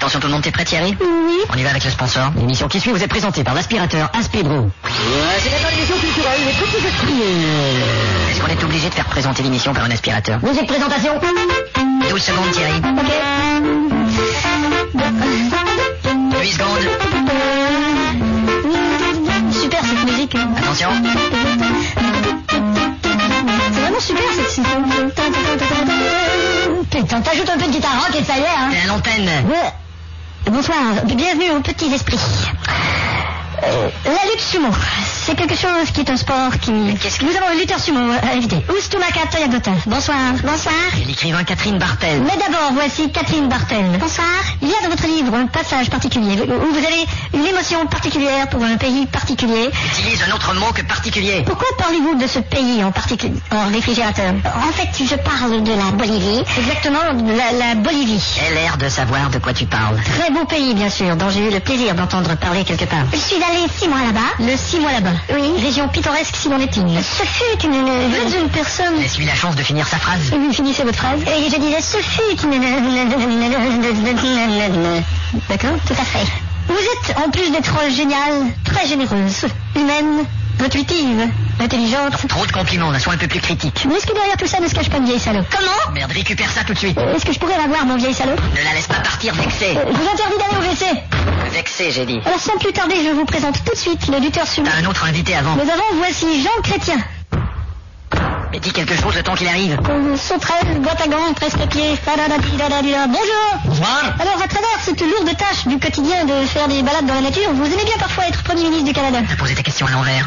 Attention tout le monde, t'es prêt Thierry? Oui. On y va avec le sponsor. L'émission qui suit vous est présentée par l'aspirateur Aspidro. C'est maintenant l'émission culturelle, les petits esprits. Est-ce qu'on est obligé de faire présenter l'émission par un aspirateur? Musique de présentation. 12 secondes Thierry. Ok. 8 secondes. Super cette musique. Attention. C'est vraiment super cette musique. Putain, t'ajoutes un peu de guitare rock et ça y est, hein. C'est à l'antenne. Ouais. Bonsoir, bienvenue aux petits esprits. La lutte sumo, c'est quelque chose qui est un sport qui... Nous avons un lutteur sumo invité, Oustumaka Toyagota. Bonsoir. Bonsoir. Et l'écrivain Catherine Bartel. Mais d'abord, voici Catherine Bartel. Bonsoir. Il y a dans votre livre un passage particulier où vous avez une émotion particulière pour un pays particulier. Utilise un autre mot que particulier. Pourquoi parlez-vous de ce pays en particulier, en réfrigérateur? En fait, je parle de la Bolivie. Exactement, la Bolivie. J'ai l'air de savoir de quoi tu parles. Très beau pays, bien sûr, dont j'ai eu le plaisir d'entendre parler quelque part. Je suis allée 6 mois là-bas. Le 6 mois là-bas. Oui. Région pittoresque s'il en est une. Ce fut une personne... Laisse-lui la chance de finir sa phrase. Vous finissez votre phrase. Et je disais, ce fut une... D'accord? Tout à fait. Vous êtes, en plus d'être géniale, très généreuse, humaine, intuitive, intelligente. Trop de compliments, sois un peu plus critique. Mais est-ce que derrière tout ça ne se cache pas une vieille salaud? Comment? Merde, récupère ça tout de suite. Est-ce que je pourrais la voir, mon vieil salaud? Ne la laisse pas partir vexée. Je vous interdis d'aller au WC. Vexée, j'ai dit. Alors sans plus tarder, je vous présente tout de suite le lutteur sumo. T'as un autre invité avant. Nous avons, voici Jean Chrétien. Mais dis quelque chose le temps qu'il arrive. Sauterelle, boîte à gants, presse-papier, bonjour. Bonsoir. Alors, à travers cette lourde tâche du quotidien de faire des balades dans la nature, vous aimez bien parfois être Premier ministre du Canada. T'as posé ta question à l'envers.